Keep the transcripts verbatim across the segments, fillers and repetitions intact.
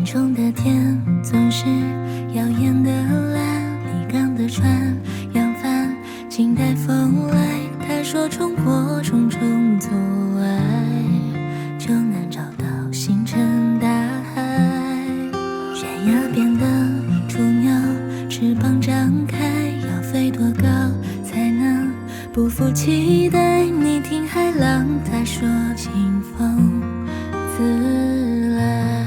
中的天总是耀眼的蓝，离港的船扬帆，静待风来。他说冲破重重阻碍，就能找到星辰大海。悬崖边的雏鸟，翅膀张开，要飞多高才能不负期待？你听海浪，他说清风自来。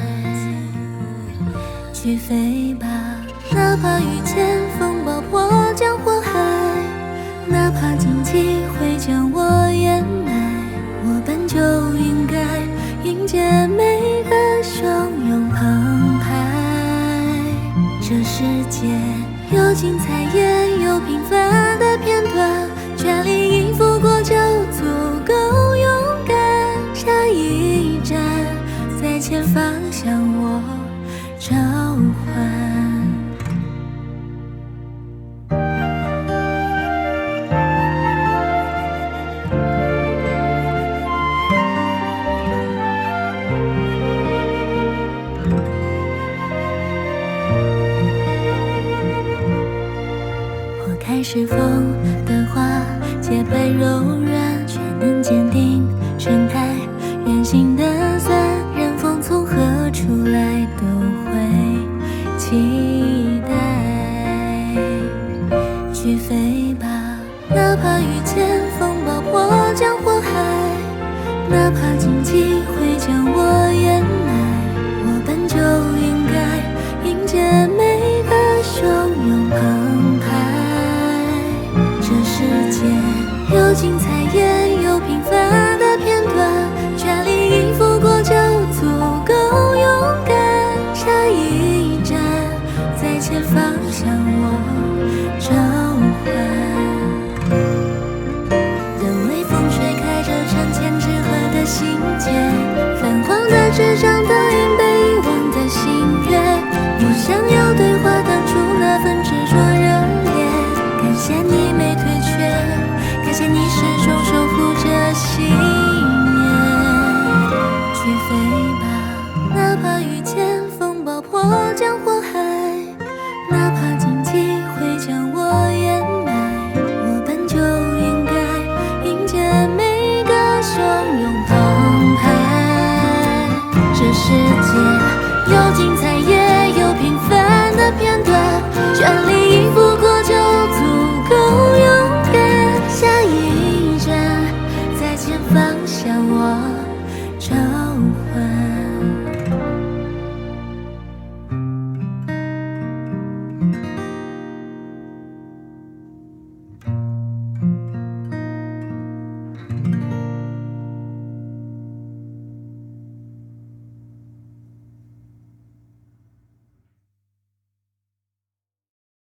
去飞吧，哪怕遇见风暴破江火海，哪怕荆棘会将我掩埋，我本就应该迎接每个汹涌澎湃。这世界有精彩也有平凡的片段，全力以赴过就足够勇敢。下一站，在前方向我召唤。我开始风的花，洁白柔软，却能坚定盛开。圆形的伞，任风从何处来都会期待。去飞吧，哪怕遇见风暴破江火海，哪怕荆棘会将我掩埋，我本就应该迎接每个汹涌澎湃。这世界有精彩也有平凡的片段，全力以赴过就足够勇敢。下一站，在前方向我召唤。等微风吹开这船前之河的心结，泛黄的纸张倒映被遗忘的心愿。我想要对话当初那份执着热烈，感谢你没退却，感谢你始终守护着信念。去飞吧，哪怕遇见风暴破江火海，哪怕荆棘会将我掩埋，我本就应该迎接每个汹涌澎湃。这世界有尽